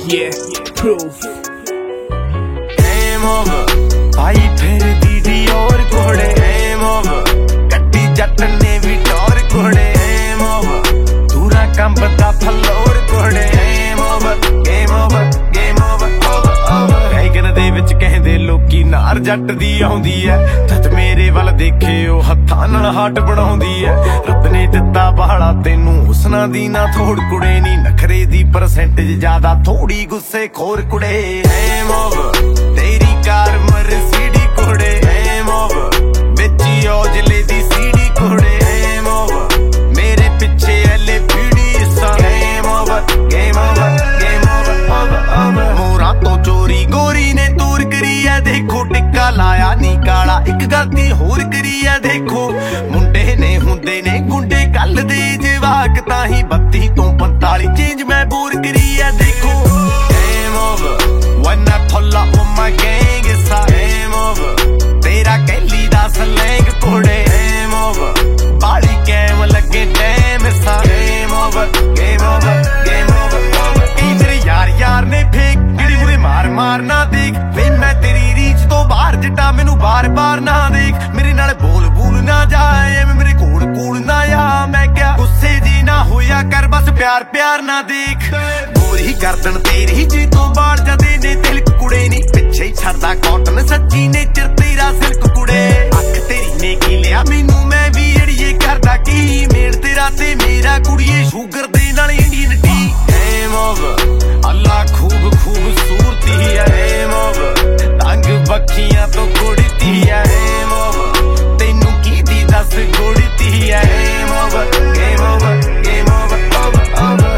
Yeah, proof. Game over. भाई फिर दीदी और घोड़े Game over. गड्डी जट ने भी टोर घोड़े Game over. दूरा कंबदा फलोर घोड़े Game over. Game over. Game over. Over over. ਗਾਇਕਨ ਦੇ ਵਿੱਚ ਕਹਿੰਦੇ ਲੋਕੀ ਨਾਰ ਜੱਟ ਦੀ ਆਉਂਦੀ ਐ ਜਦ ਮੇਰੇ ਵੱਲ ਦੇਖੇ ਉਹ ਹੱਥਾਂ ਨਾਲ ਹਾਟ ਬਣਾਉਂਦੀ ਐ ਰੱਬ ਨੇ ਦਿੱਤਾ ਬਾਹਲਾ ਤੈਨੂੰ ਹੁਸਨਾ ਦੀ ਨਾ ਥੋੜ ਕੁੜੇ ਨੀ ਨਖਰੇ ਦੀ ਪਰਸੈਂਟੇਜ ਜ਼ਿਆਦਾ ਥੋੜੀ ਗੁੱਸੇ ਖੋਰ ਕੁੜੇ Game over. ਤੇਰੀ ਕਾਰ ਮਰਸੀਡੀ ਕੁੜੇ Game over. ਵਿੱਚ ਔਜਲੇ ਦੀ ਸੀਡੀ ਕੁੜੇ Game over. ਮੇਰੇ ਪਿੱਛੇ ਐਲੇ ਪੀੜੀ ਸਾ Game over. Game over. Game over. Over over. ਮੋਰਾਂ ਤੋਂ ਚੋਰੀ ਗੋਰੀ ਨੇ ਤੂਰ ਕਰੀ ਐ ਦੇਖੋ ਟਿੱਕਾ ਲਾਇਆ ਨੀ ਕਾਲਾ ਇੱਕ ਗਲਤੀ ਹੋਰ ਕਰੀ ਐ ਦੇਖੋ ਮੁੰਡੇ ਨੇ ਹੁੰਦੇ ਨੇ ਗੁੰਡੇ ਕੱਲ ਦੇ ਜਵਾਕ ਤਾਂ ਹੀ 32 ਤੋਂ 45 ਚੇਂਜ ਮੈਂ ਬੋਰ ਕਰੀ ਐ ਦੇਖੋ Game over. When I pull up on my gang it's a Game over. ਤੇਰਾ ਕਹਿਲੀ ਦਾ ਸਲੈਂਗ ਕੋੜੇ Game over. ਬਾਲੀ ਕੈਮ ਲੱਗੇ time it's a Game over. Game over. Game over. ਕੀ ਤੇਰੇ ਯਾਰ ਨੇ ਫੇਕ ਜਿਹੜੀ ਉਹਦੇ ਮਾਰ ਨਾ ਦੇਖ ਵੇ ਮੈਂ ਤੇਰੀ ਰੀਚ ਤੋਂ ਬਾਹਰ ਜੱਟਾ ਮੈਨੂੰ ਬਾਰ ਨਾ ਦੇਖ ਮੇਰੇ ਨਾਲ ਬੋਲ ਨਾ ਜਾਏ ਐਵੇਂ ਮੇਰੇ ਕੋਲ ਨਾ ਆ ਮੈਂ ਕਿਹਾ ਗੁੱਸੇ ਜੀ ਨਾ ਹੋਇਆ ਕਰ ਬਸ ਪਿਆਰ ਨਾ ਦੇਖ ਗੋਰੀ ਗਰਦਨ ਤੇਰੀ ਜੀ ਤੋਂ ਬਾਹਰ ਜਦੇ ਨੇ ਤਿਲਕ ਕੁੜੇ ਨੀ ਪਿੱਛੇ ਹੀ ਛੱਡਦਾ ਕਾਟਨ ਸੱਚੀ ਨੇਚਰ ਤੇਰਾ ਸਿਲਕ ਕੁੜੇ ਅੱਖ ਤੇਰੀ ਨੇ ਕੀ ਲਿਆ ਮੈਨੂੰ ਮੈਂ ਵੀ ਅੜੀਏ ਕਰਦਾ ਕੀ ਮੇਲ ਤੇਰਾ ਤੇ ਮੇਰਾ ਕੁੜੀਏ ਸ਼ੂਗਰ ਦੇ ਨਾਲ ਇੰਡੀਅਨ ਟੀ Game over. ਅੱਲਾ ਖੂਬਸੂਰਤੀ ਹੈ Game over. ਤੰਗ ਬੱਖੀਆਂ ਤੋਂ ਕੁੜਤੀ ਹੈ Game over. ਤੈਨੂੰ ਕੀ ਦੀ ਦੱਸ ਕੁੜਤੀ ਹੈ Game over. Game over. Game over. Over over.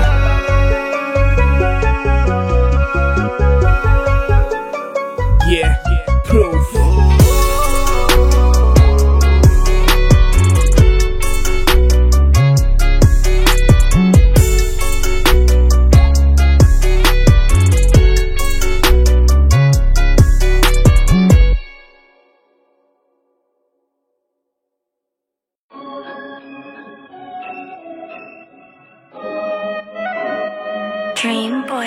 Yeah, proof. Dream boy.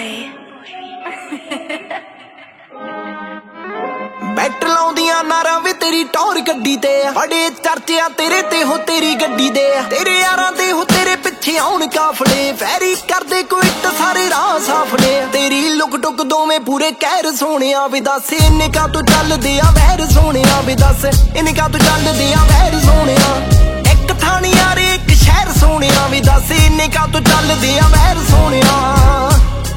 Bet ਲਾਉਂਦੀਆਂ ਨਾਰਾਂ ਵੇ ਤੇਰੀ ਟੌਰ ਗੱਡੀ ਤੇ ਆ ਬੜੇ ਚਰਚਿਆ ਤੇਰੇ ਤੇ ਹੋ ਤੇਰੀ ਗੱਡੀ ਦੇ ਆ ਤੇਰੇ ਯਾਰਾਂ ਦੇ ਹੋ ਤੇਰੇ ਪਿੱਛੇ ਆਉਣ ਕਾਫਲੇ ਫੈਰੀ ਕਰਦੇ ਕੋਈ ਟ ਸਾਰੇ ਰਾਹ ਸਾਫਲੇ ਤੇਰੀ ਲੁਕ ਟੁਕ ਦੋਵੇਂ ਪੂਰੇ ਕਹਿਰ ਸੋਹਣਿਆ ਵੇ ਦੱਸ ਇੰਨੇ ਕਾ ਤੂੰ ਚੱਲਦੇ ਆ ਵਹਿਰ ਸੋਹਣਿਆ ਵੇ ਦੱਸ ਇੰਨੇ ਕਾ ਤੂੰ ਚੱਲਦੇ ਆ ਵਹਿਰ ਸੋਹਣਿਆ ਇੱਕ ਥਾਣੀ ਯਾਰੇ ਇੱਕ ਸ਼ਹਿਰ ਸੋਹਣਿਆ ਵੇ ਦੱਸ ਇੰਨੇ ਕਾ ਤੂੰ ਚੱਲਦੇ ਆ ਵਹਿਰ ਸੋਹਣਿਆ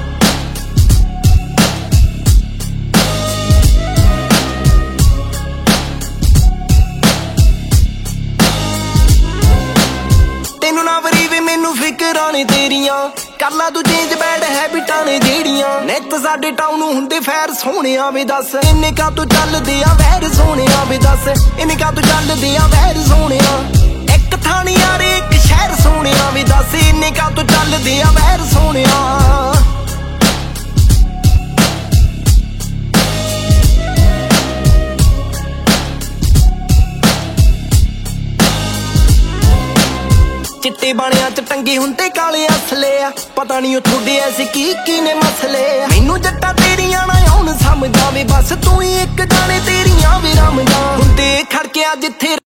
ਤੈਨੂੰ ਨਾ ਵਰੀ ਵੇ ਮੈਨੂੰ ਫਿਕਰਾਂ ਨੇ ਤੇਰੀਆਂ ਕਰ ਲਾ ਤੂੰ ਚੇਂਜ ਬੈਡ ਹੈਬਿਟਾਂ ਨੇ ਜਿਹੜੀਆਂ ਨਿੱਤ ਸਾਡੇ ਟਾਊਨ ਨੂੰ ਹੁੰਦੇ ਫੈਰ ਸੋਹਣਿਆ ਵੇ ਦੱਸ ਇੰਨੇ ਕਾ ਤੂੰ ਚੱਲਦੇ ਆ ਵਹਿਰ ਸੋਹਣਿਆ ਵੇ ਦੱਸ ਇੰਨੇ ਕਾ ਤੂੰ ਚੱਲਦੇ ਆ ਵਹਿਰ ਸੋਹਣਿਆ ਇੱਕ ਥਾਣੀ ਯਾਰੇ ਇੱਕ ਸ਼ਹਿਰ ਸੋਹਣਿਆ ਵੇ ਦੱਸ ਇੰਨੇ ਕਾ ਤੂੰ ਚੱਲਦੇ ਆ ਵਹਿਰ ਸੋਹਣਿਆ ਚਿੱਟੇ ਬਾਣਿਆਂ ਚ ਟੰਗੇ ਹੁੰਦੇ ਕਾਲੇ ਅਸਲੇ ਆ ਪਤਾ ਨਹੀਂ ਉਹ ਤੁਹਾਡੇ ਐਸੇ ਕੀ ਨੇ ਮਸਲੇ ਆ ਮੈਨੂੰ ਜੱਟਾਂ ਤੇਰੀਆਂ ਨਾ ਆਉਣ ਸਮਝ ਆਵੇ ਬਸ ਤੂੰ ਹੀ ਇੱਕ ਜਾਣੇ ਤੇਰੀਆਂ ਵੀ ਰਮਜਾਂ ਹੁੰਦੇ ਖੜਕਿਆ ਜਿੱਥੇ